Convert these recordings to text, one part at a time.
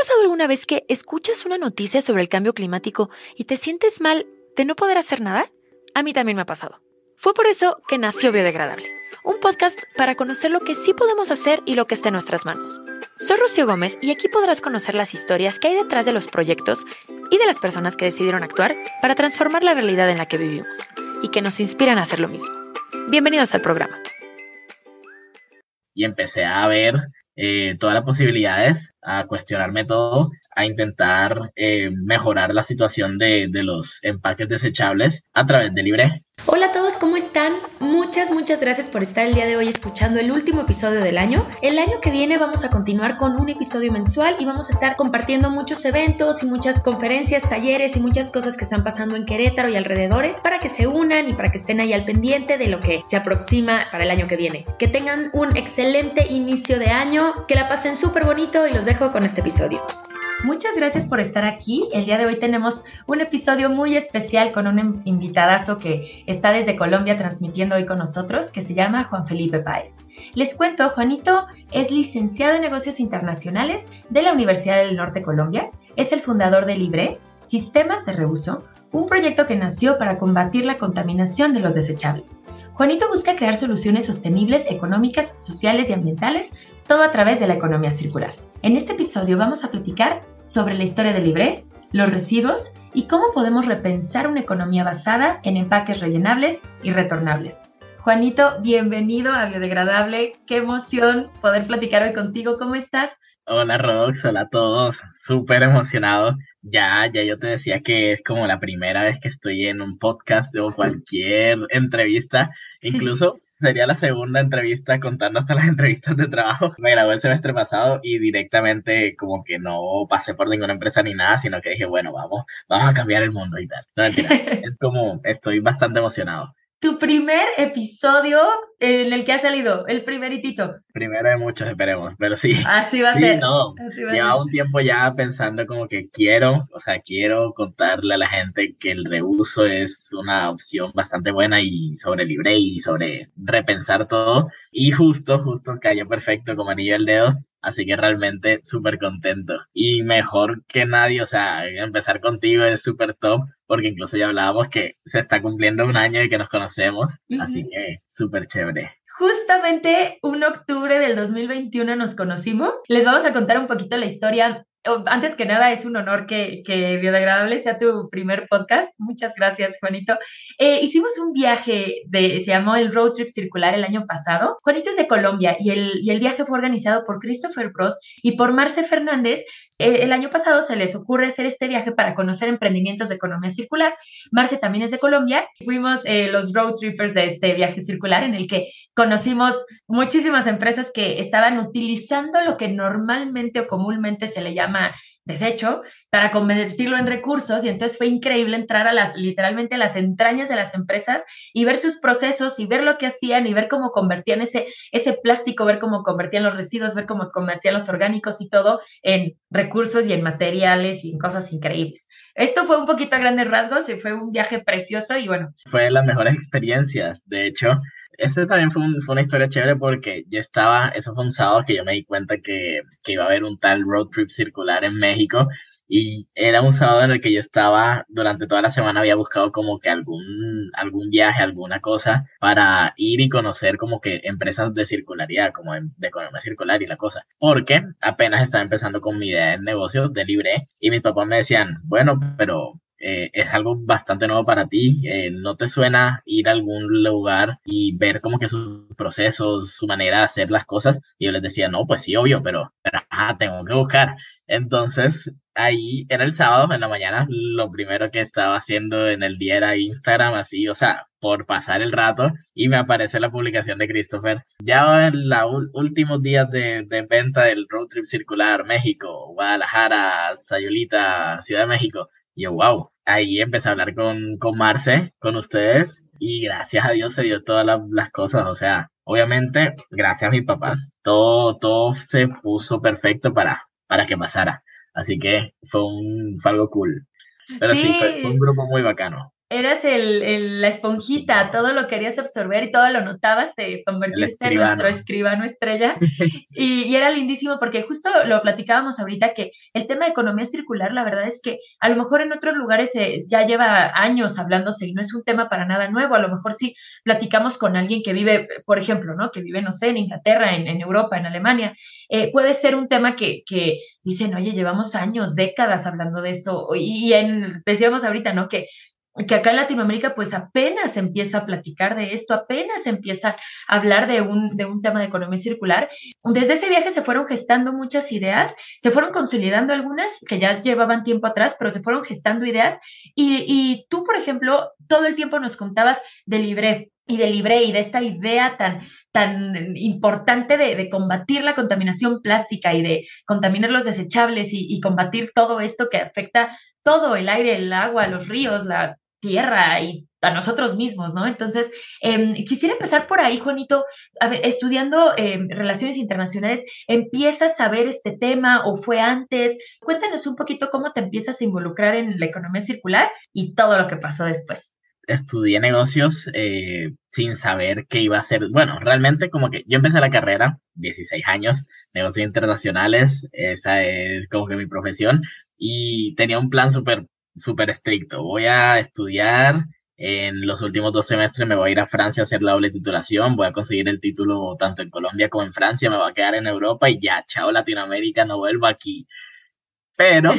pasado alguna vez que escuchas una noticia sobre el cambio climático y te sientes mal de no poder hacer nada? A mí también me ha pasado. Fue por eso que nació Biodegradable, un podcast para conocer lo que sí podemos hacer y lo que está en nuestras manos. Soy Rocío Gómez y aquí podrás conocer las historias que hay detrás de los proyectos y de las personas que decidieron actuar para transformar la realidad en la que vivimos y que nos inspiran a hacer lo mismo. Bienvenidos al programa. Y empecé a ver todas las posibilidades, a cuestionarme todo, a intentar mejorar la situación de los empaques desechables a través de Libre. Hola a todos, ¿cómo están? Muchas gracias por estar el día de hoy escuchando el último episodio del año. El año que viene vamos a continuar con un episodio mensual y vamos a estar compartiendo muchos eventos y muchas conferencias, talleres y muchas cosas que están pasando en Querétaro y alrededores para que se unan y para que estén ahí al pendiente de lo que se aproxima para el año que viene. Que tengan un excelente inicio de año, que la pasen súper bonito y los dejo con este episodio. Muchas gracias por estar aquí. El día de hoy tenemos un episodio muy especial con un invitadazo que está desde Colombia transmitiendo hoy con nosotros, que se llama Juan Felipe Páez. Les cuento, Juanito es licenciado en Negocios Internacionales de la Universidad del Norte Colombia, es el fundador de Libre, Sistemas de Reuso, un proyecto que nació para combatir la contaminación de los desechables. Juanito busca crear soluciones sostenibles, económicas, sociales y ambientales, todo a través de la economía circular. En este episodio vamos a platicar sobre la historia de Libre, los residuos y cómo podemos repensar una economía basada en empaques rellenables y retornables. Juanito, bienvenido a Biodegradable. Qué emoción poder platicar hoy contigo. ¿Cómo estás? Hola Rox, hola a todos, súper emocionado. Ya yo te decía que es como la primera vez que estoy en un podcast o cualquier entrevista, incluso sería la segunda entrevista contando hasta las entrevistas de trabajo. Me gradué el semestre pasado y directamente como que no pasé por ninguna empresa ni nada, sino que dije, bueno, vamos a cambiar el mundo y tal. No, mentira, es como, estoy bastante emocionado. Tu primer episodio en el que has salido, el primeritito. Primero de muchos, esperemos, pero sí. Así va a Sí, ser. no. Así va a Llevaba ser. un tiempo ya pensando como que quiero contarle a la gente que el reuso es una opción bastante buena y sobre Libre y sobre repensar todo. Y justo cayó perfecto como anillo al dedo. Así que realmente súper contento. Y mejor que nadie, o sea, empezar contigo es súper top, porque incluso ya hablábamos que se está cumpliendo un año y que nos conocemos. Así que súper chévere. Justamente un octubre del 2021 nos conocimos. Les vamos a contar un poquito la historia. Antes que nada, es un honor que Biodegradable sea tu primer podcast. Muchas gracias, Juanito. Hicimos un viaje, se llamó el Road Trip Circular el año pasado. Juanito es de Colombia y el viaje fue organizado por Christopher Bros y por Marce Fernández. El año pasado se les ocurre hacer este viaje para conocer emprendimientos de economía circular. Marce también es de Colombia. Fuimos los road trippers de este viaje circular en el que conocimos muchísimas empresas que estaban utilizando lo que normalmente o comúnmente se le llama desecho para convertirlo en recursos, y entonces fue increíble entrar a literalmente a las entrañas de las empresas y ver sus procesos y ver lo que hacían y ver cómo convertían ese plástico, ver cómo convertían los residuos, ver cómo convertían los orgánicos y todo en recursos y en materiales y en cosas increíbles. Esto fue un poquito a grandes rasgos y fue un viaje precioso y bueno. Fue de las mejores experiencias, de hecho. Ese también fue una historia chévere porque eso fue un sábado que yo me di cuenta que iba a haber un tal road trip circular en México, y era un sábado en el que yo estaba, durante toda la semana había buscado como que algún viaje, alguna cosa para ir y conocer como que empresas de circularidad, como de economía circular y la cosa, porque apenas estaba empezando con mi idea de negocio de Libre y mis papás me decían, bueno, pero es algo bastante nuevo para ti, ¿no te suena ir a algún lugar y ver como que sus procesos, su manera de hacer las cosas? Y yo les decía, no, pues sí, obvio, pero tengo que buscar. Entonces, ahí era el sábado en la mañana, lo primero que estaba haciendo en el día era Instagram, así, o sea, por pasar el rato, y me aparece la publicación de Christopher. Ya en los últimos días de venta del Road Trip Circular, México, Guadalajara, Sayulita, Ciudad de México. Y yo, wow, ahí empecé a hablar con Marce, con ustedes, y gracias a Dios se dio todas las cosas, o sea, obviamente, gracias a mis papás, todo se puso perfecto para que pasara, así que fue algo cool, pero sí, fue un grupo muy bacano. Eras la esponjita, todo lo querías absorber y todo lo notabas, te convertiste en nuestro escribano estrella. Y era lindísimo porque justo lo platicábamos ahorita que el tema de economía circular, la verdad es que a lo mejor en otros lugares ya lleva años hablándose y no es un tema para nada nuevo. A lo mejor sí platicamos con alguien que vive, por ejemplo, ¿no? Que vive, no sé, en Inglaterra, en Europa, en Alemania. Puede ser un tema que dicen, oye, llevamos años, décadas hablando de esto. Decíamos ahorita, ¿no? Que acá en Latinoamérica pues apenas empieza a platicar de esto, apenas empieza a hablar de un tema de economía circular. Desde ese viaje se fueron gestando muchas ideas, se fueron consolidando algunas que ya llevaban tiempo atrás, pero se fueron gestando ideas y tú, por ejemplo, todo el tiempo nos contabas de Libré y de esta idea tan importante de combatir la contaminación plástica y de contaminar los desechables y combatir todo esto que afecta todo, el aire, el agua, los ríos, la tierra y a nosotros mismos, ¿no? Entonces, quisiera empezar por ahí, Juanito. A ver, estudiando Relaciones Internacionales, ¿empiezas a ver este tema o fue antes? Cuéntanos un poquito cómo te empiezas a involucrar en la economía circular y todo lo que pasó después. Estudié negocios sin saber qué iba a hacer. Bueno, realmente como que yo empecé la carrera, 16 años, negocios internacionales, esa es como que mi profesión, y tenía un plan súper estricto. Voy a estudiar, en los últimos 2 semestres me voy a ir a Francia a hacer la doble titulación, voy a conseguir el título tanto en Colombia como en Francia, me voy a quedar en Europa y ya, chao Latinoamérica, no vuelvo aquí. Pero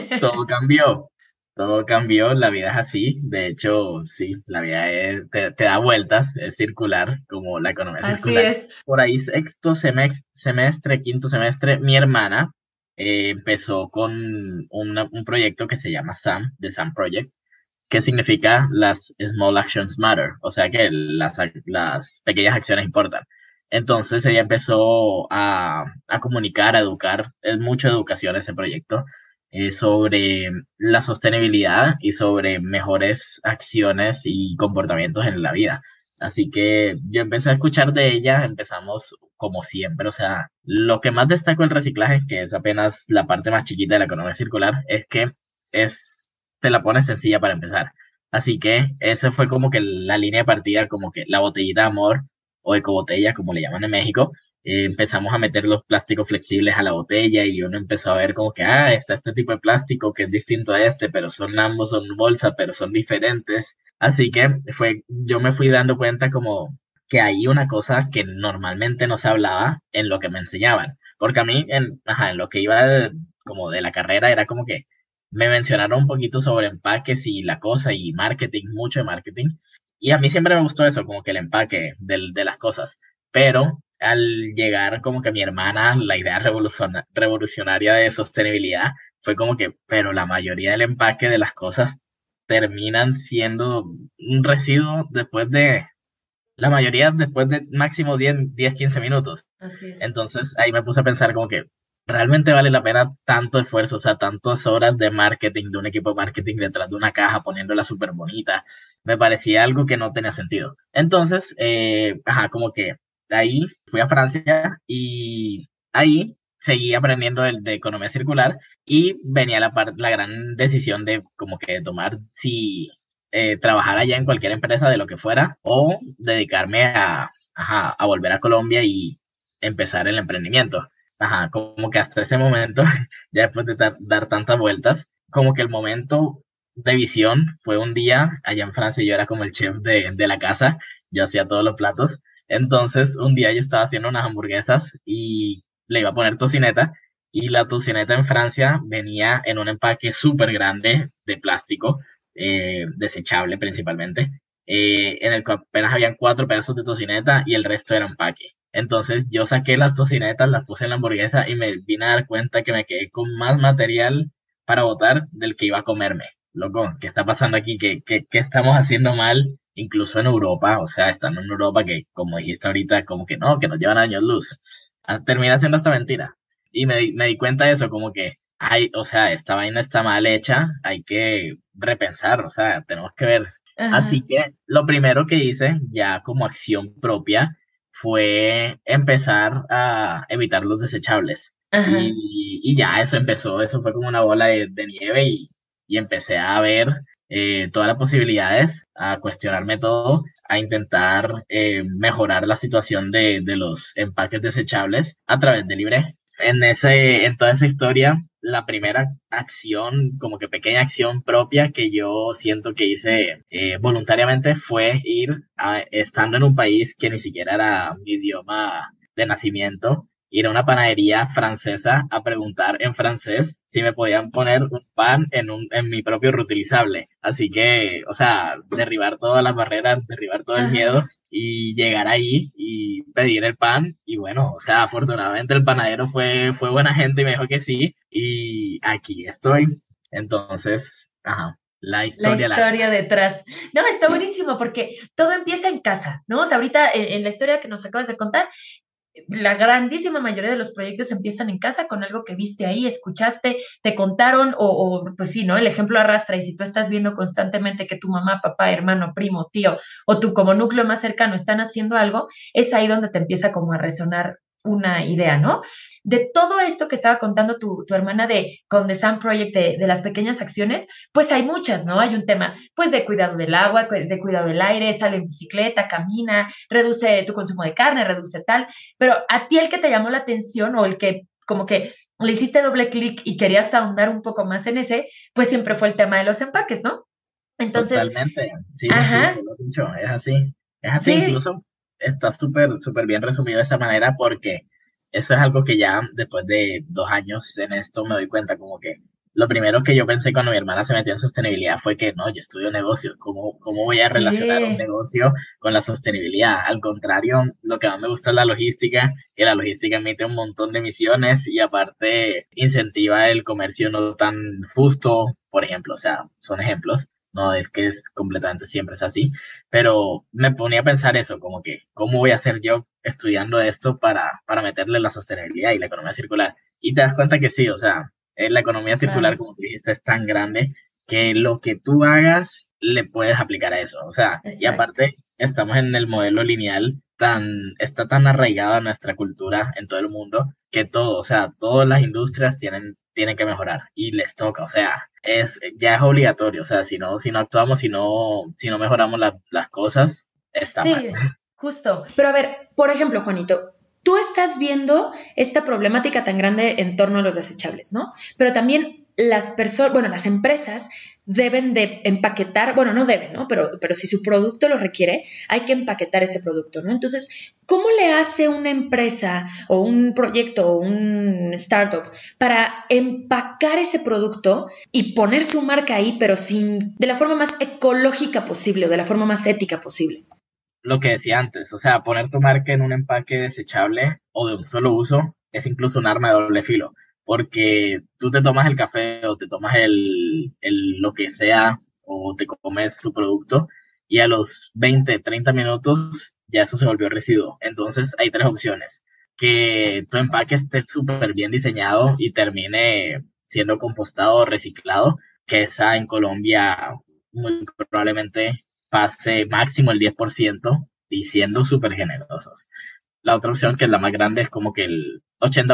todo cambió, la vida es así, de hecho, sí, la vida te da vueltas, es circular, como la economía circular. Así es. Por ahí sexto semestre, quinto semestre, mi hermana empezó con un proyecto que se llama SAM, The SAM Project, que significa las Small Actions Matter, o sea que las pequeñas acciones importan. Entonces ella empezó a comunicar, a educar, es mucha educación ese proyecto, sobre la sostenibilidad y sobre mejores acciones y comportamientos en la vida. Así que yo empecé a escuchar de ella, empezamos como siempre, o sea, lo que más destaco el reciclaje, que es apenas la parte más chiquita de la economía circular, es que te la pones sencilla para empezar. Así que esa fue como que la línea de partida, como que la botellita de amor o ecobotella, como le llaman en México. Empezamos a meter los plásticos flexibles a la botella y uno empezó a ver como que, está este tipo de plástico que es distinto a este, pero ambos son bolsa, pero son diferentes. Así que yo me fui dando cuenta como que hay una cosa que normalmente no se hablaba en lo que me enseñaban. Porque a mí, en lo que iba como de la carrera, era como que me mencionaron un poquito sobre empaques y la cosa y marketing, mucho de marketing. Y a mí siempre me gustó eso, como que el empaque de las cosas. Pero al llegar como que mi hermana, la idea revolucionaria de sostenibilidad, fue como que, pero la mayoría del empaque de las cosas terminan siendo un residuo la mayoría después de máximo 10-15 minutos. Así es. Entonces ahí me puse a pensar como que realmente vale la pena tanto esfuerzo, o sea, tantas horas de marketing, de un equipo de marketing detrás de una caja, poniéndola súper bonita. Me parecía algo que no tenía sentido. Entonces, como que de ahí fui a Francia y ahí seguí aprendiendo de economía circular y venía la gran decisión de como que tomar si trabajar allá en cualquier empresa de lo que fuera o dedicarme a volver a Colombia y empezar el emprendimiento. Como que hasta ese momento, ya después de dar tantas vueltas, como que el momento de visión fue un día allá en Francia. Yo era como el chef de la casa, yo hacía todos los platos. Entonces un día yo estaba haciendo unas hamburguesas y le iba a poner tocineta, y la tocineta en Francia venía en un empaque súper grande de plástico, desechable principalmente, en el que apenas habían 4 pedazos de tocineta y el resto era empaque. Entonces yo saqué las tocinetas, las puse en la hamburguesa y me vine a dar cuenta que me quedé con más material para botar del que iba a comerme. Loco, ¿qué está pasando aquí? ¿Qué estamos haciendo mal? Incluso en Europa, o sea, estando en Europa que, como dijiste ahorita, como que no, que nos llevan años luz. Termina siendo esta mentira. Y me di cuenta de eso, como que, o sea, esta vaina está mal hecha, hay que repensar, o sea, tenemos que ver. Ajá. Así que lo primero que hice, ya como acción propia, fue empezar a evitar los desechables. Ajá. Y ya eso empezó, eso fue como una bola de nieve y empecé a ver todas las posibilidades, a cuestionarme todo, a intentar mejorar la situación de los empaques desechables a través de Libre. En toda esa historia, la primera acción, como que pequeña acción propia que yo siento que hice voluntariamente fue estando en un país que ni siquiera era mi idioma de nacimiento, ir a una panadería francesa a preguntar en francés si me podían poner un pan en mi propio reutilizable. Así que, o sea, derribar todas las barreras, derribar todo el miedo y llegar ahí y pedir el pan. Y bueno, o sea, afortunadamente el panadero fue buena gente y me dijo que sí. Y aquí estoy. Entonces, la historia detrás. No, está buenísimo porque todo empieza en casa, ¿no? O sea, ahorita en la historia que nos acabas de contar, la grandísima mayoría de los proyectos empiezan en casa con algo que viste ahí, escuchaste, te contaron pues sí, ¿no? El ejemplo arrastra y si tú estás viendo constantemente que tu mamá, papá, hermano, primo, tío o tú como núcleo más cercano están haciendo algo, es ahí donde te empieza como a resonar una idea, ¿no? De todo esto que estaba contando tu hermana con The Sun Project, de las pequeñas acciones, pues hay muchas, ¿no? Hay un tema, pues, de cuidado del agua, de cuidado del aire, sale en bicicleta, camina, reduce tu consumo de carne, reduce tal, pero a ti el que te llamó la atención o el que como que le hiciste doble clic y querías ahondar un poco más en ese, pues siempre fue el tema de los empaques, ¿no? Entonces, totalmente, sí, ajá, sí, lo he dicho, es así, sí, incluso está súper bien resumido de esa manera porque eso es algo que ya después de 2 años en esto me doy cuenta como que lo primero que yo pensé cuando mi hermana se metió en sostenibilidad fue que no, yo estudio negocios, ¿cómo voy a relacionar un sí. negocio con la sostenibilidad? Al contrario, lo que más me gusta es la logística y la logística emite un montón de emisiones y aparte incentiva el comercio no tan justo, por ejemplo, o sea, son ejemplos. No es que es completamente siempre es así, pero me ponía a pensar eso, como que, ¿cómo voy a hacer yo estudiando esto para meterle la sostenibilidad y la economía circular? Y te das cuenta que sí, o sea, la economía circular, Claro, como tú dijiste, es tan grande que lo que tú hagas le puedes aplicar a eso. O sea, y exacto. aparte, estamos en el modelo lineal, está tan arraigado a nuestra cultura en todo el mundo que todo, o sea, todas las industrias tienen que mejorar y les toca, o sea, ya es obligatorio, o sea, si no actuamos, si no mejoramos las cosas, está mal. Sí, justo. Pero a ver, por ejemplo, Juanito, tú estás viendo esta problemática tan grande en torno a los desechables, ¿no? Pero también las personas, bueno, las empresas deben de empaquetar, bueno, no deben, ¿no? Pero si su producto lo requiere, hay que empaquetar ese producto, ¿no? Entonces, ¿cómo le hace una empresa o un proyecto o un startup para empacar ese producto y poner su marca ahí, pero de la forma más ecológica posible o de la forma más ética posible? Lo que decía antes, o sea, poner tu marca en un empaque desechable o de un solo uso es incluso un arma de doble filo, porque tú te tomas el café o te tomas lo que sea o te comes su producto y a los 20, 30 minutos ya eso se volvió residuo. Entonces hay tres opciones: que tu empaque esté súper bien diseñado y termine siendo compostado o reciclado, que esa en Colombia muy probablemente pase máximo el 10% y siendo súper generosos. La otra opción, que es la más grande, es como que el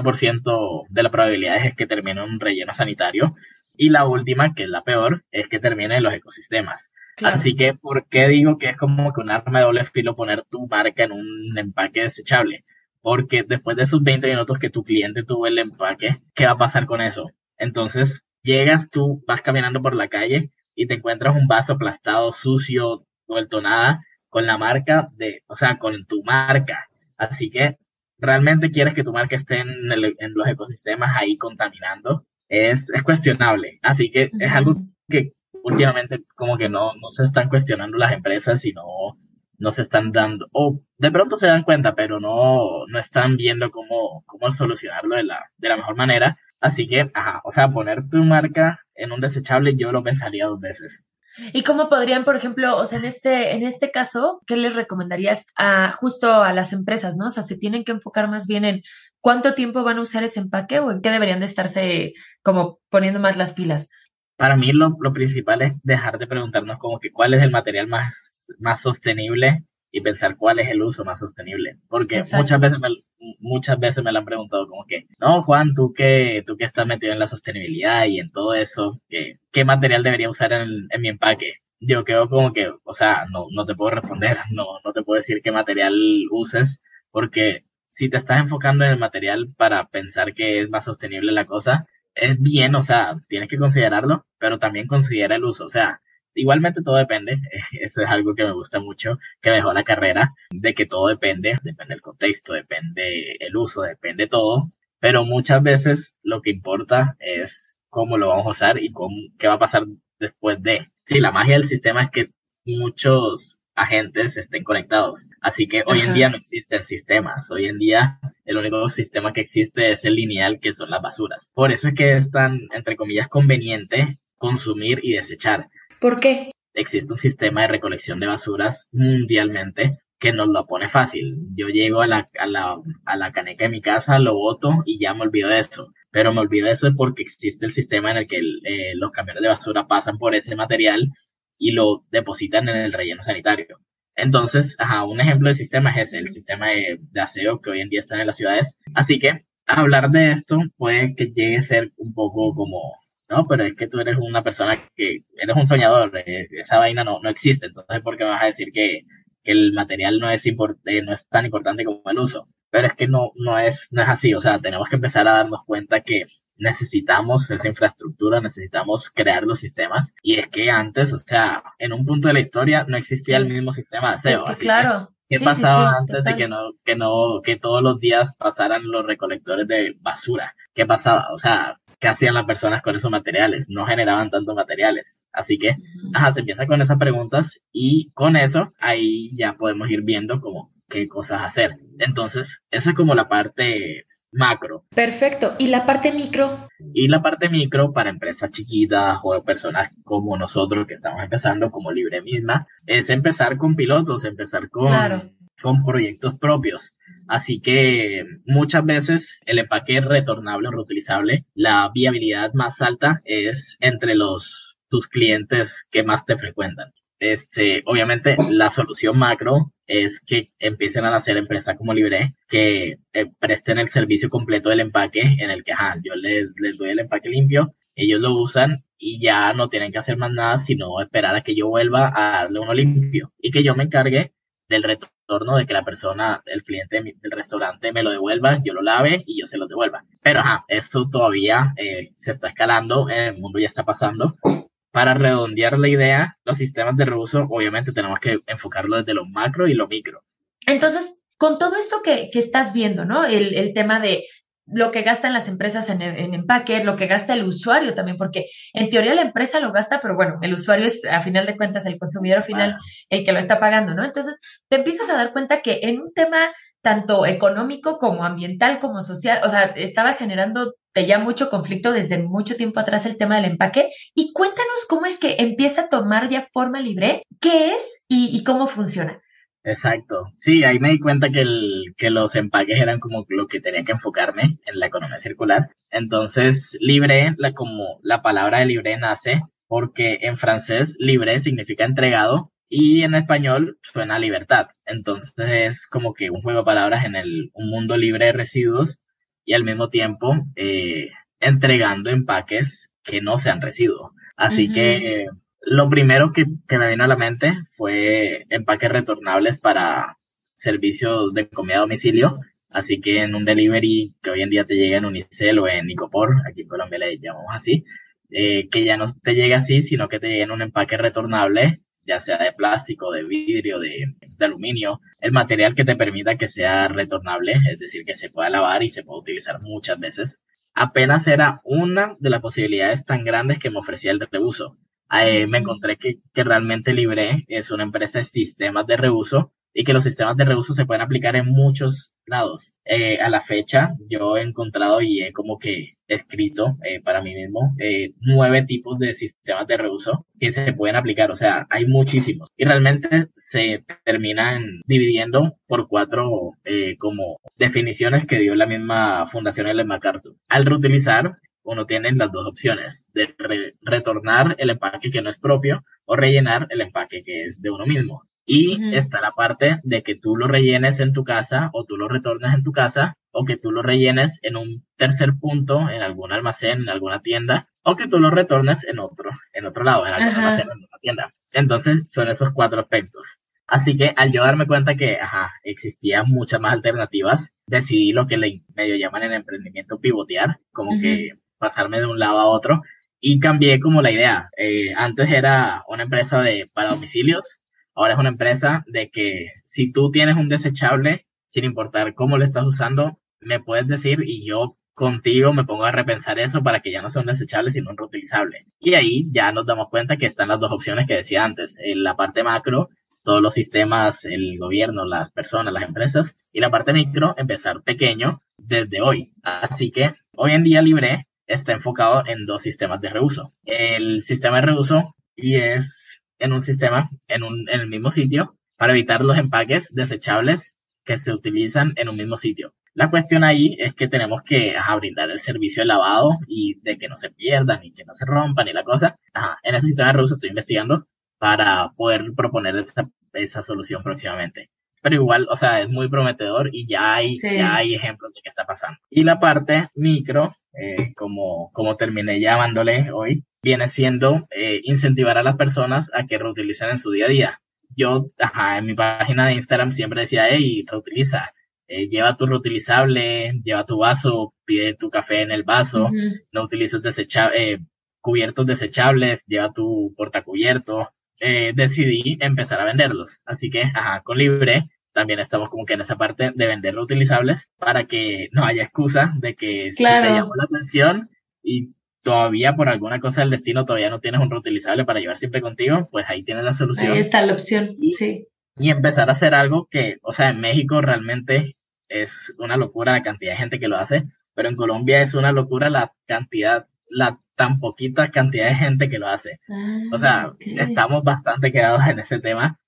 80% de las probabilidades es que termine en un relleno sanitario. Y la última, que es la peor, es que termine en los ecosistemas. Claro. Así que, ¿por qué digo que es como que un arma de doble filo poner tu marca en un empaque desechable? Porque después de esos 20 minutos que tu cliente tuvo el empaque, ¿qué va a pasar con eso? Entonces, llegas tú, vas caminando por la calle y te encuentras un vaso aplastado, sucio, vuelto nada, con la marca o sea, con tu marca. Así que, ¿realmente quieres que tu marca esté en los ecosistemas ahí contaminando? Es cuestionable. Así que es algo Ujú. que últimamente como que no se están cuestionando las empresas y no se están dando, o de pronto se dan cuenta, pero no están viendo cómo solucionarlo de la mejor manera. Así que, o sea, poner tu marca en un desechable yo lo pensaría 2 veces. ¿Y cómo podrían, por ejemplo, o sea, en este caso, qué les recomendarías justo a las empresas, ¿no? O sea, se tienen que enfocar más bien en cuánto tiempo van a usar ese empaque o en qué deberían de estarse como poniendo más las pilas. Para mí lo principal es dejar de preguntarnos como que cuál es el material más sostenible y pensar cuál es el uso más sostenible. Porque muchas Exacto. veces muchas veces me lo han preguntado como que, no, Juan, tú que estás metido en la sostenibilidad y en todo eso, ¿qué material debería usar en mi empaque? Yo quedo como que, o sea, no te puedo responder, no te puedo decir qué material uses, porque si te estás enfocando en el material para pensar que es más sostenible la cosa, es bien, o sea, tienes que considerarlo, pero también considera el uso, o sea, igualmente todo depende, eso es algo que me gusta mucho, que me dejó la carrera, de que todo depende el contexto, depende el uso, depende todo, pero muchas veces lo que importa es cómo lo vamos a usar y qué va a pasar después de. Sí, la magia del sistema es que muchos agentes estén conectados. Así que hoy en día no existen sistemas. Hoy en día el único sistema que existe es el lineal, que son las basuras. Por eso es que es tan, entre comillas, conveniente consumir y desechar. ¿Por qué? Existe un sistema de recolección de basuras mundialmente que nos lo pone fácil. Yo llego a la caneca de mi casa, lo boto y ya me olvido de eso. Pero me olvido de eso porque existe el sistema en el que los camiones de basura pasan por ese material y lo depositan en el relleno sanitario. Entonces, un ejemplo de sistema es ese, el sistema de aseo que hoy en día están en las ciudades. Así que hablar de esto puede que llegue a ser un poco como, no, pero es que tú eres una persona que eres un soñador, esa vaina no existe, entonces ¿por qué me vas a decir que el material no es tan importante como el uso? Pero es que no es así, o sea, tenemos que empezar a darnos cuenta que necesitamos esa infraestructura, necesitamos crear los sistemas, y es que antes, o sea, en un punto de la historia no existía el mismo sistema de aseo. Es que así claro. ¿qué pasaba antes total. de que todos los días pasaran los recolectores de basura? ¿Qué pasaba? O sea, ¿qué hacían las personas con esos materiales? No generaban tantos materiales. Así que, se empieza con esas preguntas y con eso ahí ya podemos ir viendo como qué cosas hacer. Entonces, eso es como la parte macro. Perfecto. ¿Y la parte micro? Y la parte micro para empresas chiquitas o personas como nosotros que estamos empezando, como Libre misma, es empezar con pilotos, empezar con proyectos propios. Así que muchas veces el empaque retornable o reutilizable, la viabilidad más alta es entre tus clientes que más te frecuentan. Obviamente la solución macro es que empiecen a nacer empresas como Libre que presten el servicio completo del empaque, en el que yo les doy el empaque limpio, ellos lo usan y ya no tienen que hacer más nada sino esperar a que yo vuelva a darle uno limpio y que yo me encargue del retorno, de que la persona, el cliente del restaurante me lo devuelva, yo lo lave y yo se lo devuelva. Pero esto todavía se está escalando, en el mundo ya está pasando. Para redondear la idea, los sistemas de reuso, obviamente tenemos que enfocarlo desde lo macro y lo micro. Entonces, con todo esto que estás viendo, ¿no? El tema de lo que gastan las empresas en empaques, lo que gasta el usuario también, porque en teoría la empresa lo gasta, pero bueno, el usuario es, a final de cuentas, el consumidor final el que lo está pagando, ¿no? Entonces, te empiezas a dar cuenta que en un tema tanto económico como ambiental como social, o sea, estaba generando ya mucho conflicto desde mucho tiempo atrás el tema del empaque. Y cuéntanos cómo es que empieza a tomar ya forma Libre, qué es y cómo funciona. Exacto. Sí, ahí me di cuenta que los empaques eran como lo que tenía que enfocarme en la economía circular. Entonces, libre, como la palabra de libre nace porque en francés libre significa entregado y en español suena a libertad. Entonces es como que un juego de palabras en un mundo libre de residuos y al mismo tiempo entregando empaques que no sean residuos. Así que lo primero que me vino a la mente fue empaques retornables para servicios de comida a domicilio. Así que en un delivery que hoy en día te llega en Unicel o en Icopor, aquí en Colombia le llamamos así, que ya no te llegue así, sino que te llegue en un empaque retornable, ya sea de plástico, de vidrio, de aluminio, el material que te permita que sea retornable, es decir, que se pueda lavar y se pueda utilizar muchas veces. Apenas era una de las posibilidades tan grandes que me ofrecía el reuso. Me encontré que realmente Libre es una empresa de sistemas de reuso y que los sistemas de reuso se pueden aplicar en muchos lados. A la fecha yo he encontrado y he como que escrito para mí mismo 9 tipos de sistemas de reuso que se pueden aplicar, o sea, hay muchísimos y realmente se terminan dividiendo por 4 como definiciones que dio la misma Fundación Ellen MacArthur. Al reutilizar, uno tiene las dos opciones de retornar el empaque que no es propio o rellenar el empaque que es de uno mismo. Y está la parte de que tú lo rellenes en tu casa o tú lo retornes en tu casa o que tú lo rellenes en un tercer punto, en algún almacén, en alguna tienda, o que tú lo retornes en otro lado, en algún almacén, en una tienda. Entonces, son esos 4 aspectos. Así que al yo darme cuenta que existían muchas más alternativas, decidí lo que le medio llaman en emprendimiento pivotear, como que pasarme de un lado a otro y cambié como la idea. Antes era una empresa para domicilios, ahora es una empresa de que si tú tienes un desechable, sin importar cómo lo estás usando, me puedes decir y yo contigo me pongo a repensar eso para que ya no sea un desechable, sino un reutilizable. Y ahí ya nos damos cuenta que están las 2 opciones que decía antes. En la parte macro, todos los sistemas, el gobierno, las personas, las empresas, y la parte micro, empezar pequeño desde hoy. Así que hoy en día Libre está enfocado en 2 sistemas de reuso. El sistema de reuso y es en un sistema, en el mismo sitio, para evitar los empaques desechables que se utilizan en un mismo sitio. La cuestión ahí es que tenemos que brindar el servicio de lavado y de que no se pierdan y que no se rompan y la cosa. En ese sistema de reuso estoy investigando para poder proponer esa solución próximamente. Pero igual, o sea, es muy prometedor y ya hay ejemplos de qué está pasando. Y la parte micro, como terminé llamándole hoy, viene siendo incentivar a las personas a que reutilicen en su día a día. Yo, en mi página de Instagram siempre decía, hey, reutiliza, lleva tu reutilizable, lleva tu vaso, pide tu café en el vaso, no utilices cubiertos desechables, lleva tu portacubierto. Decidí empezar a venderlos. Así que, con Libre también estamos como que en esa parte de vender reutilizables para que no haya excusa de que si te llamó la atención y todavía por alguna cosa del destino todavía no tienes un reutilizable para llevar siempre contigo, pues ahí tienes la solución. Ahí está la opción, Y empezar a hacer algo que, o sea, en México realmente es una locura la cantidad de gente que lo hace, pero en Colombia es una locura la tan poquita cantidad de gente que lo hace. O sea, estamos bastante quedados en ese tema.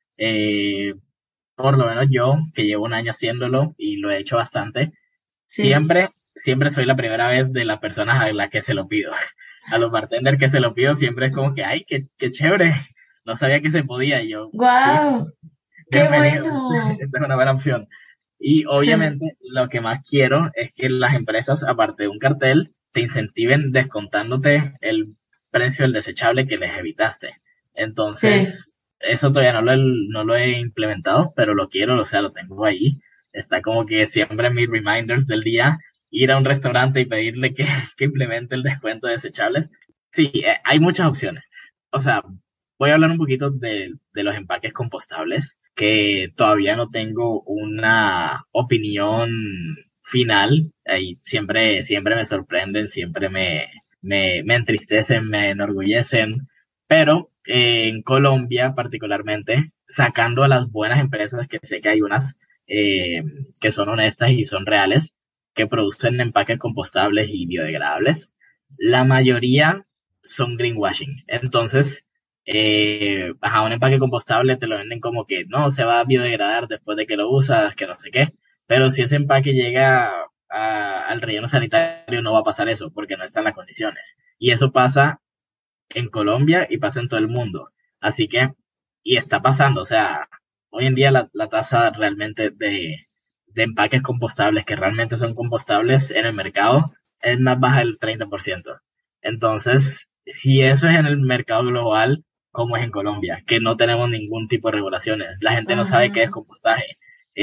Por lo menos yo, que llevo un año haciéndolo y lo he hecho bastante, siempre soy la primera vez de las personas a las que se lo pido. A los bartenders que se lo pido siempre es como que, ay, qué chévere, no sabía que se podía. Y yo, ¡guau! Sí, ¡Qué bienvenido, bueno! esta es una buena opción. Y obviamente lo que más quiero es que las empresas, aparte de un cartel, te incentiven descontándote el precio del desechable que les evitaste. Entonces, eso todavía no lo he implementado, pero lo quiero, o sea, lo tengo ahí. Está como que siempre en mis reminders del día, ir a un restaurante y pedirle que implemente el descuento de desechables. Sí, hay muchas opciones. O sea, voy a hablar un poquito de los empaques compostables, que todavía no tengo una opinión final. Ahí siempre me sorprenden, siempre me entristecen, me enorgullecen. Pero en Colombia particularmente, sacando a las buenas empresas, que sé que hay unas que son honestas y son reales, que producen empaques compostables y biodegradables, la mayoría son greenwashing. Entonces, un empaque compostable te lo venden como que no se va a biodegradar después de que lo usas, que no sé qué, pero si ese empaque llega al relleno sanitario no va a pasar eso porque no están las condiciones. Y eso pasa en Colombia y pasa en todo el mundo. Así que, y está pasando, o sea, hoy en día la tasa realmente de empaques compostables que realmente son compostables en el mercado es más baja del 30%. Entonces, si eso es en el mercado global, ¿cómo es en Colombia? Que no tenemos ningún tipo de regulaciones. La gente no sabe qué es compostaje.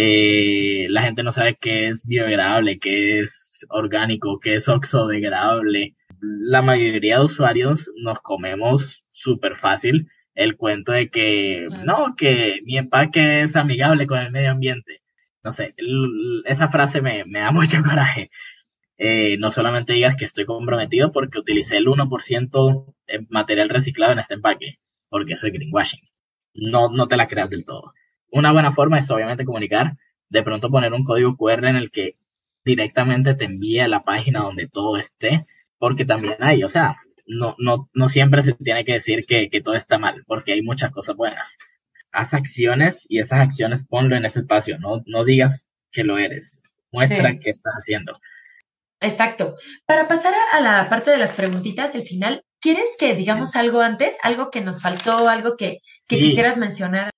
La gente no sabe qué es biodegradable, qué es orgánico, qué es oxodegradable. La mayoría de usuarios nos comemos súper fácil el cuento de que no, que mi empaque es amigable con el medio ambiente. No sé, esa frase me da mucho coraje. No solamente digas que estoy comprometido porque utilicé el 1% en material reciclado en este empaque, porque soy greenwashing. No te la creas del todo. Una buena forma es obviamente comunicar, de pronto poner un código QR en el que directamente te envíe a la página donde todo esté, porque también hay, o sea, no siempre se tiene que decir que todo está mal, porque hay muchas cosas buenas. Haz acciones y esas acciones ponlo en ese espacio, no digas que lo eres, muestra qué estás haciendo. Exacto. Para pasar a la parte de las preguntitas, el final, ¿quieres que digamos algo antes? ¿Algo que nos faltó? ¿Algo que quisieras mencionar?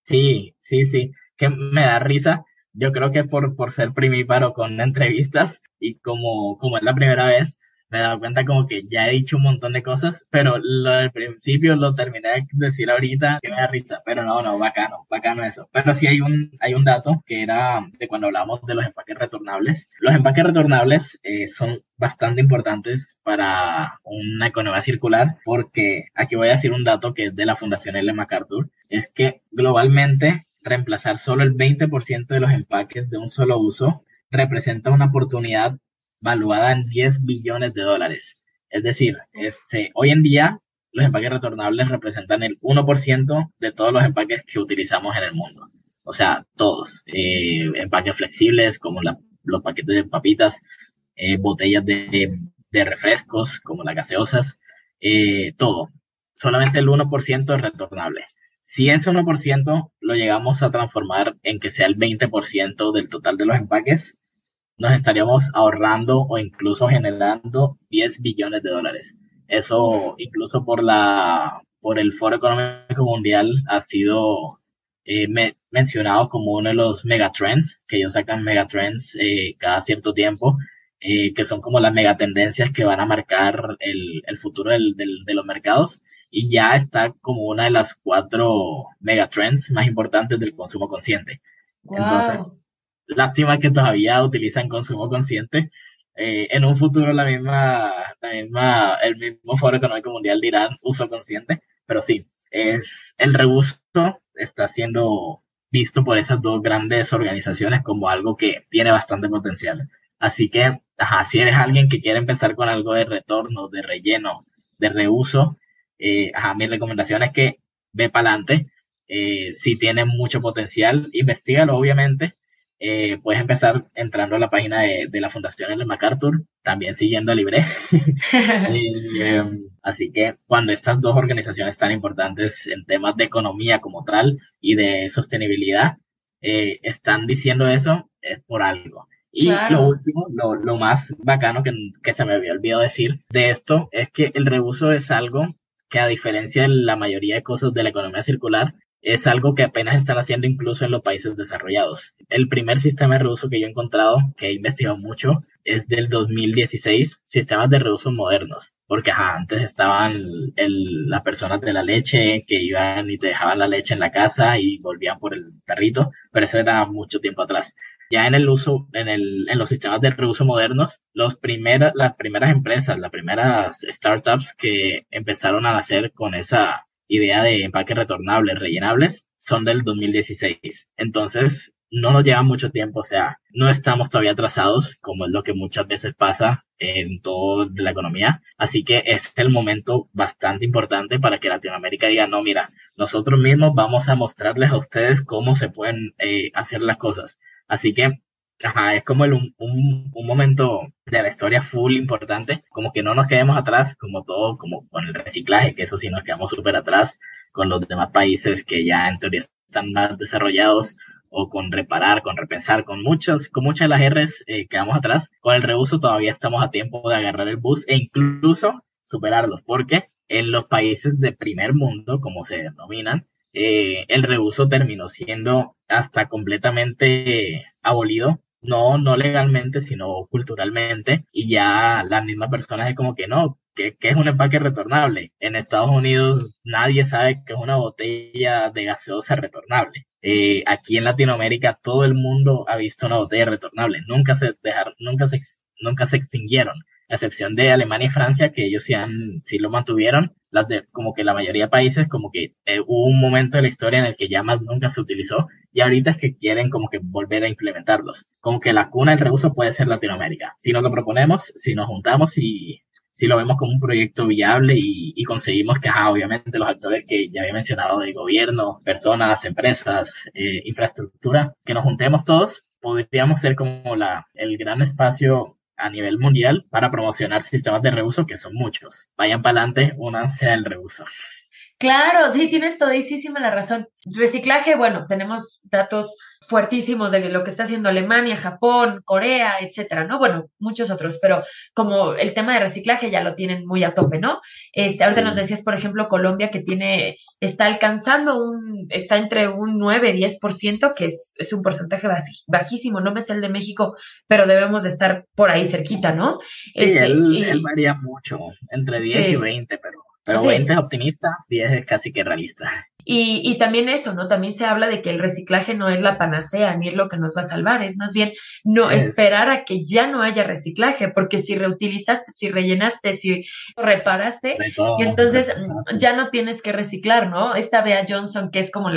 Sí, sí, sí, que me da risa. Yo creo que por ser primíparo con entrevistas y como es la primera vez, me he dado cuenta como que ya he dicho un montón de cosas, pero lo del principio lo terminé de decir ahorita que me da risa, pero no, no, bacano, bacano eso. Pero sí hay un dato que era de cuando hablamos de los empaques retornables. Los empaques retornables son bastante importantes para una economía circular porque aquí voy a decir un dato que es de la Fundación Ellen MacArthur, es que globalmente reemplazar solo el 20% de los empaques de un solo uso representa una oportunidad valuada en 10 billones de dólares. Es decir, hoy en día los empaques retornables representan el 1% de todos los empaques que utilizamos en el mundo. O sea, todos. Empaques flexibles como los paquetes de papitas, botellas de refrescos como las gaseosas, todo. Solamente el 1% es retornable. Si ese 1% lo llegamos a transformar en que sea el 20% del total de los empaques, nos estaríamos ahorrando o incluso generando 10 billones de dólares. Eso incluso por el Foro Económico Mundial ha sido mencionado como uno de los megatrends, que ellos sacan megatrends cada cierto tiempo, que son como las megatendencias que van a marcar el futuro de los mercados, y ya está como una de las 4 megatrends más importantes del consumo consciente. Entonces, Wow. lástima que todavía utilizan consumo consciente. En un futuro el mismo Foro Económico Mundial dirán uso consciente, pero sí, el reuso está siendo visto por esas dos grandes organizaciones como algo que tiene bastante potencial. Así que, ajá, si eres alguien que quiere empezar con algo de retorno, de relleno, de reuso, ajá, mi recomendación es que ve para adelante. Si tiene mucho potencial, investigalo, obviamente. Puedes empezar entrando a la página de la Fundación Ellen MacArthur, también siguiendo a Libre. Así que cuando estas dos organizaciones tan importantes en temas de economía como tal y de sostenibilidad están diciendo eso, es por algo. Y lo Claro. último, lo más bacano que se me había olvidado decir de esto es que el reuso es algo que, a diferencia de la mayoría de cosas de la economía circular, es algo que apenas están haciendo incluso en los países desarrollados. El primer sistema de reuso que yo he encontrado, que he investigado mucho, es del 2016, sistemas de reuso modernos, porque ajá, antes estaban las personas de la leche que iban y te dejaban la leche en la casa y volvían por el tarrito, pero eso era mucho tiempo atrás. Ya en los sistemas de reuso modernos, las primeras empresas, las primeras startups que empezaron a nacer con esa idea de empaques retornables, rellenables, son del 2016. Entonces, no nos lleva mucho tiempo, o sea, no estamos todavía atrasados, como es lo que muchas veces pasa en toda la economía. Así que es el momento bastante importante para que Latinoamérica diga, no, mira, nosotros mismos vamos a mostrarles a ustedes cómo se pueden hacer las cosas. Así que, ajá, es como un momento de la historia full importante, como que no nos quedemos atrás, como todo, como con el reciclaje, que eso sí nos quedamos súper atrás con los demás países que ya en teoría están más desarrollados, o con reparar, con repensar, con muchas de las R's quedamos atrás. Con el reuso todavía estamos a tiempo de agarrar el bus e incluso superarlos, porque en los países de primer mundo, como se denominan, el reuso terminó siendo hasta completamente abolido, no legalmente, sino culturalmente, y ya las mismas personas es como que no, que es un empaque retornable. En Estados Unidos nadie sabe que es una botella de gaseosa retornable. Aquí en Latinoamérica todo el mundo ha visto una botella retornable, nunca se extinguieron, a excepción de Alemania y Francia, que ellos sí lo mantuvieron. Como que la mayoría de países, como que hubo un momento de la historia en el que ya más nunca se utilizó, y ahorita es que quieren como que volver a implementarlos. Como que la cuna del reuso puede ser Latinoamérica. Si nos lo proponemos, si nos juntamos y si lo vemos como un proyecto viable y conseguimos que, ajá, obviamente, los actores que ya había mencionado, de gobierno, personas, empresas, infraestructura, que nos juntemos todos, podríamos ser como el gran espacio a nivel mundial para promocionar sistemas de reuso, que son muchos. Vayan para adelante, únanse al reuso. Claro, sí, tienes todísima la razón. Reciclaje, bueno, tenemos datos fuertísimos de lo que está haciendo Alemania, Japón, Corea, etcétera, ¿no? Bueno, muchos otros, pero como el tema de reciclaje ya lo tienen muy a tope, ¿no? Ahorita nos Sí, decías, por ejemplo, Colombia que está alcanzando está entre un 9-10%, que es un porcentaje bajísimo, no me sé el de México, pero debemos de estar por ahí cerquita, ¿no? sí, él Y varía mucho, entre 10 y sí, 20, pero sí, 20 es optimista, 10 es casi que realista. y también eso, ¿no? También se habla de que el reciclaje no es la panacea, ni es lo que nos va a salvar, es más bien no Es esperar a que ya no haya reciclaje, porque si reutilizaste, si rellenaste, si reparaste, de y todo, entonces reemplazaste. ya no tienes que reciclar, ¿no? Esta Bea Johnson, que es como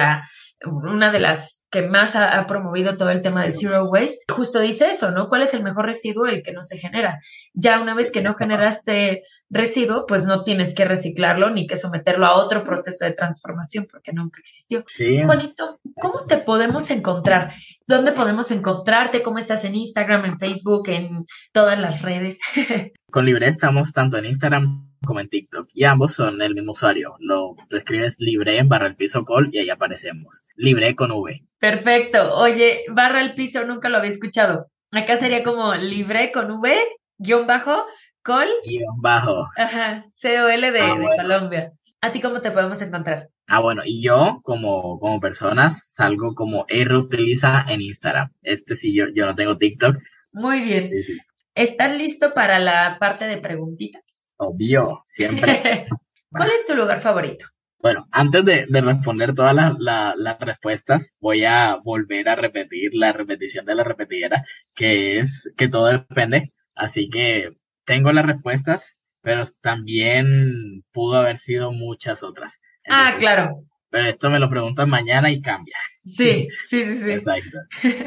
una de las que más ha promovido todo el tema de Zero zero waste. waste, justo dice eso, ¿no? ¿Cuál es el mejor residuo? El que no se genera. Ya una Sí, vez que no es capaz. generaste residuo, pues no tienes que reciclarlo ni que someterlo a otro proceso de transformación porque nunca existió. Sí, Juanito, ¿cómo te podemos encontrar? ¿Dónde podemos encontrarte? ¿Cómo estás en Instagram, en Facebook, en todas las redes? con Libre estamos tanto en Instagram como en TikTok y ambos son el mismo usuario. Tú escribes Libre barra el piso call y ahí aparecemos. Libre con V. Perfecto. Oye, barra el piso, nunca lo había escuchado. Acá sería como libre con V, guión bajo, col, Guión bajo. ajá, COL Ah, de bueno. Colombia. ¿A ti cómo te podemos encontrar? Ah, bueno, y yo como persona salgo como Utiliza en Instagram. Sí, yo no tengo TikTok. Muy bien. Sí, sí. ¿Estás listo para la parte de preguntitas? Obvio, siempre. ¿Cuál es tu lugar favorito? Bueno, antes de responder todas las respuestas, voy a volver a repetir la repetición de la repetidera, que es que todo depende. Así que tengo las respuestas, pero también pudo haber sido muchas otras. Ah, Entonces, claro. pero esto me lo preguntan mañana y cambia. Sí, sí, sí, sí. Exacto.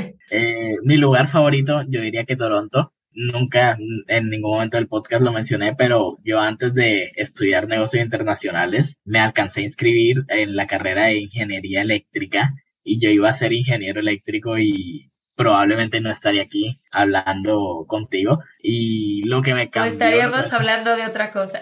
Mi lugar favorito, yo diría que Toronto. Nunca en ningún momento del podcast lo mencioné, pero yo antes de estudiar negocios internacionales me alcancé a inscribir en la carrera de ingeniería eléctrica y yo iba a ser ingeniero eléctrico y probablemente no estaría aquí hablando contigo. Y lo que me O cambió, estaríamos hablando de otra cosa.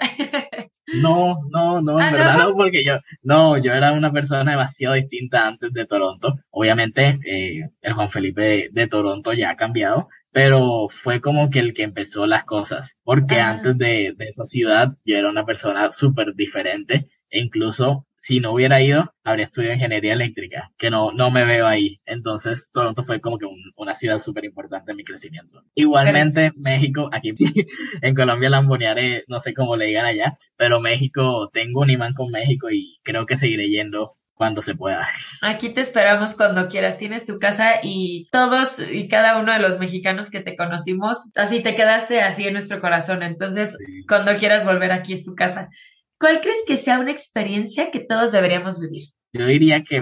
no, en Ah, verdad ¿no? no, porque yo era una persona demasiado distinta antes de Toronto. Obviamente, el Juan Felipe de Toronto ya ha cambiado, pero fue como que el que empezó las cosas, porque Ah, antes de esa ciudad yo era una persona súper diferente e incluso si no hubiera ido, habría estudiado ingeniería eléctrica, que no me veo ahí. Entonces, Toronto fue como que una ciudad súper importante en mi crecimiento. per- Igualmente, México, aquí en Colombia Lambonearé, no sé cómo le digan allá, pero México, tengo un imán con México y creo que seguiré yendo cuando se pueda. Aquí te esperamos cuando quieras. Tienes tu casa y todos y cada uno de los mexicanos que te conocimos, así te quedaste así en nuestro corazón. Entonces, Sí. cuando quieras volver, aquí es tu casa. ¿Cuál crees que sea una experiencia que todos deberíamos vivir? Yo diría que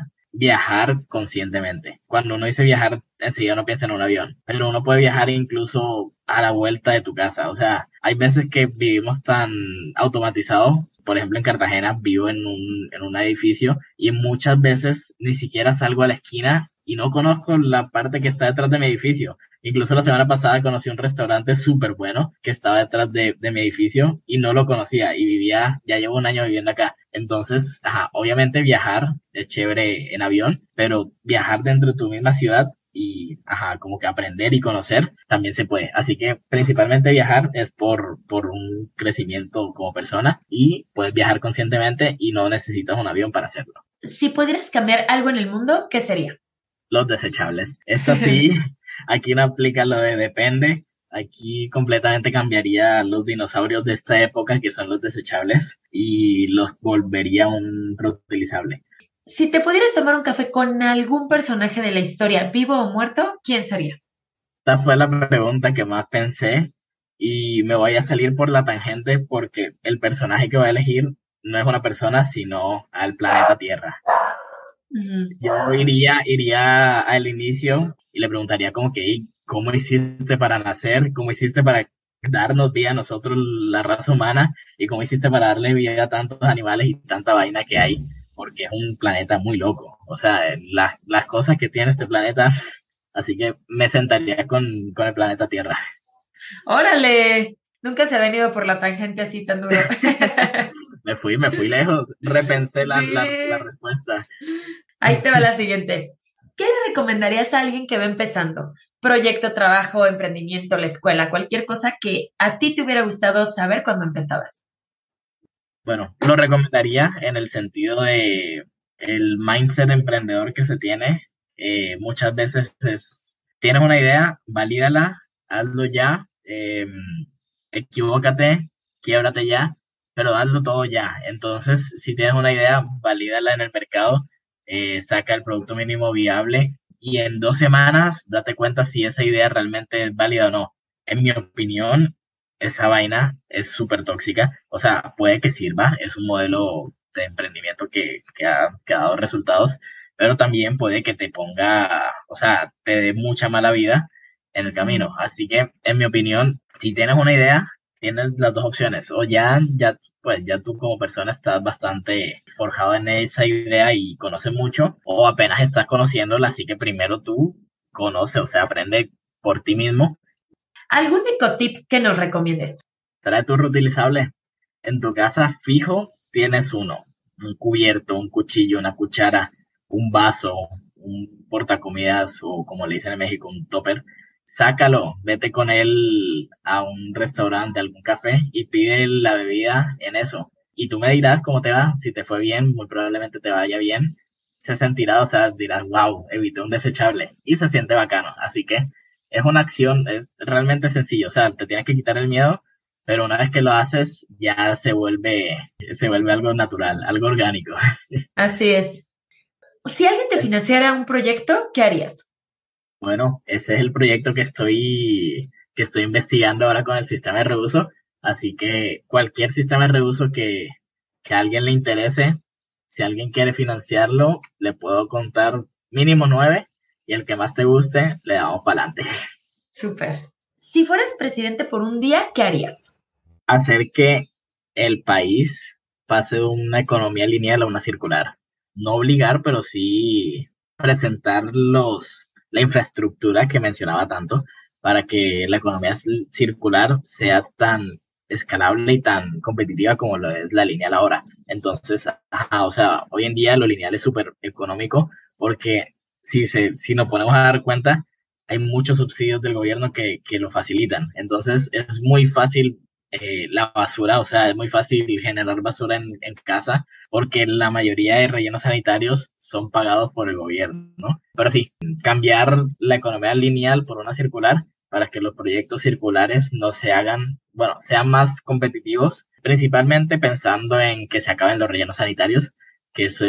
viajar conscientemente. Cuando uno dice viajar, enseguida uno piensa en un avión, pero uno puede viajar incluso a la vuelta de tu casa. O sea, hay veces que vivimos tan automatizados. Por ejemplo, en Cartagena vivo en un edificio y muchas veces ni siquiera salgo a la esquina y no conozco la parte que está detrás de mi edificio. Incluso la semana pasada conocí un restaurante súper bueno que estaba detrás de mi edificio y no lo conocía y ya llevo un año viviendo acá. Entonces, ajá, obviamente viajar es chévere en avión, pero viajar dentro de tu misma ciudad y, ajá, como que aprender y conocer también se puede. Así que principalmente viajar es por un crecimiento como persona y puedes viajar conscientemente y no necesitas un avión para hacerlo. Si pudieras cambiar algo en el mundo, ¿qué sería? Los desechables. Esta sí, aquí no aplica lo de depende. Aquí completamente cambiaría los dinosaurios de esta época, que son los desechables, y los volvería un reutilizable. Si te pudieras tomar un café con algún personaje de la historia, vivo o muerto, ¿quién sería? Esta fue la pregunta que más pensé y me voy a salir por la tangente porque el personaje que voy a elegir no es una persona, sino al planeta Tierra. Ujú. Yo iría al inicio y le preguntaría como que, "Ey, ¿cómo hiciste para nacer? ¿Cómo hiciste para darnos vida a nosotros, la raza humana? ¿Y cómo hiciste para darle vida a tantos animales y tanta vaina que hay? Porque es un planeta muy loco. O sea, las cosas que tiene este planeta, así que me sentaría con el planeta Tierra. Órale, nunca se ha venido por la tangente así tan duro. me fui lejos, repensé la Sí. respuesta. Ahí te va la siguiente. ¿Qué le recomendarías a alguien que va empezando? Proyecto, trabajo, emprendimiento, la escuela, cualquier cosa que a ti te hubiera gustado saber cuando empezabas. Bueno, lo recomendaría en el sentido de el mindset emprendedor que se tiene. Muchas veces tienes una idea, valídala, hazlo ya, equivócate, quiébrate ya, pero hazlo todo ya. Entonces, si tienes una idea, valídala en el mercado, saca el producto mínimo viable y en 2 semanas date cuenta si esa idea realmente es válida o no. En mi opinión, esa vaina es súper tóxica. O sea, puede que sirva, es un modelo de emprendimiento que ha dado resultados, pero también puede que te ponga, o sea, te dé mucha mala vida en el camino. Así que, en mi opinión, si tienes una idea, tienes las dos opciones. O pues ya tú como persona estás bastante forjado en esa idea y conoces mucho, o apenas estás conociéndola, así que primero tú conoce, o sea, aprende por ti mismo. ¿Algún ecotip que nos recomiendes? Trae tu reutilizable. En tu casa fijo tienes uno, un cubierto, un cuchillo, una cuchara, un vaso, un portacomidas o como le dicen en México, un topper. Sácalo, vete con él a un restaurante, a algún café y pide la bebida en eso. Y tú me dirás cómo te va, si te fue bien, muy probablemente te vaya bien. Se sentirá, o sea, dirás, wow, evité un desechable y se siente bacano. Así que es una acción, es realmente sencillo, o sea, te tienes que quitar el miedo, pero una vez que lo haces ya se vuelve algo natural, algo orgánico. Así es. Si alguien te financiara un proyecto, ¿qué harías? Bueno, ese es el proyecto que estoy investigando ahora con el sistema de reuso, así que cualquier sistema de reuso que a alguien le interese, si alguien quiere financiarlo, le puedo contar mínimo 9 y el que más te guste, le damos para adelante. Súper. Si fueras presidente por un día, ¿qué harías? Hacer que el país pase de una economía lineal a una circular. No obligar, pero sí presentar la infraestructura que mencionaba tanto para que la economía circular sea tan escalable y tan competitiva como lo es la lineal ahora. Entonces, o sea, hoy en día lo lineal es súper económico porque si nos ponemos a dar cuenta, hay muchos subsidios del gobierno que lo facilitan. Entonces, es muy fácil la basura, o sea, es muy fácil generar basura en casa porque la mayoría de rellenos sanitarios son pagados por el gobierno, ¿no? Pero sí, cambiar la economía lineal por una circular para que los proyectos circulares no se hagan, bueno, sean más competitivos, principalmente pensando en que se acaben los rellenos sanitarios, que eso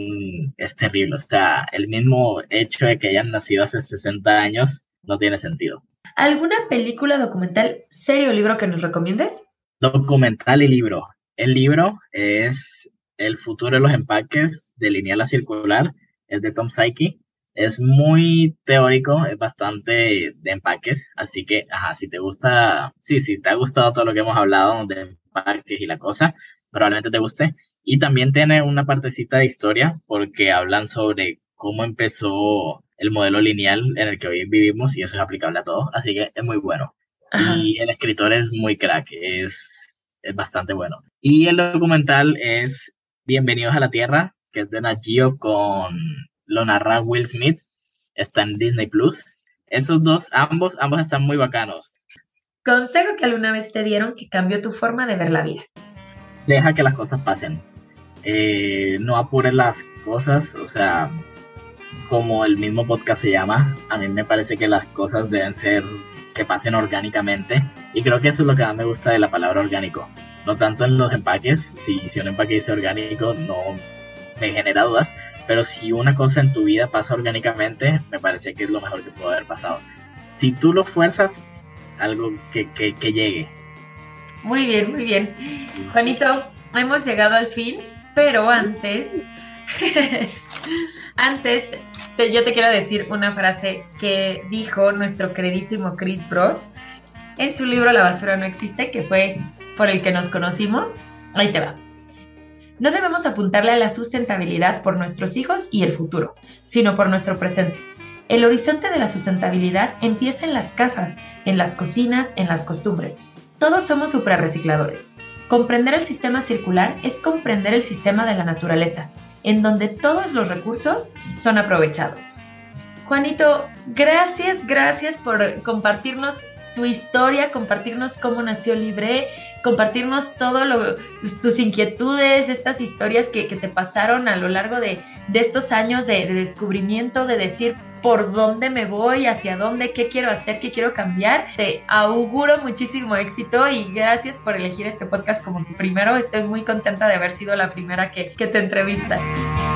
es terrible, o sea, el mismo hecho de que hayan nacido hace 60 años no tiene sentido. ¿Alguna película, documental, serie o libro que nos recomiendes? Documental y libro. El libro es El futuro de los empaques de lineal a circular, es de Tom Sykes. Es muy teórico, es bastante de empaques, así que, si te gusta, sí, si te ha gustado todo lo que hemos hablado de empaques y la cosa, probablemente te guste. Y también tiene una partecita de historia, porque hablan sobre cómo empezó el modelo lineal en el que hoy vivimos y eso es aplicable a todo, así que es muy bueno. Ajá. Y el escritor es muy crack, es bastante bueno. Y el documental es Bienvenidos a la Tierra, que es de Nat Geo lo narra Will Smith, está en Disney Plus. Esos dos, ambos están muy bacanos. Consejo que alguna vez te dieron que cambió tu forma de ver la vida. Deja que las cosas pasen. No apures las cosas, o sea, como el mismo podcast se llama, a mí me parece que las cosas deben ser que pasen orgánicamente y creo que eso es lo que más me gusta de la palabra orgánico, no tanto en los empaques. Si un empaque dice orgánico no me genera dudas, pero si una cosa en tu vida pasa orgánicamente, me parece que es lo mejor que puede haber pasado. Si tú lo fuerzas, algo que llegue. Muy bien, muy bien. Juanito, hemos llegado al fin, pero antes yo te quiero decir una frase que dijo nuestro queridísimo Chris Bros en su libro La basura no existe, que fue por el que nos conocimos. Ahí te va. No debemos apuntarle a la sustentabilidad por nuestros hijos y el futuro, sino por nuestro presente. El horizonte de la sustentabilidad empieza en las casas, en las cocinas, en las costumbres. Todos somos suprarrecicladores. Comprender el sistema circular es comprender el sistema de la naturaleza, en donde todos los recursos son aprovechados. Juanito, gracias por compartirnos tu historia, compartirnos cómo nació Libre, compartirnos tus inquietudes, estas historias que te pasaron a lo largo de estos años de descubrimiento, de decir por dónde me voy, hacia dónde, qué quiero hacer, qué quiero cambiar. Te auguro muchísimo éxito y gracias por elegir este podcast como tu primero. Estoy muy contenta de haber sido la primera que te entrevista.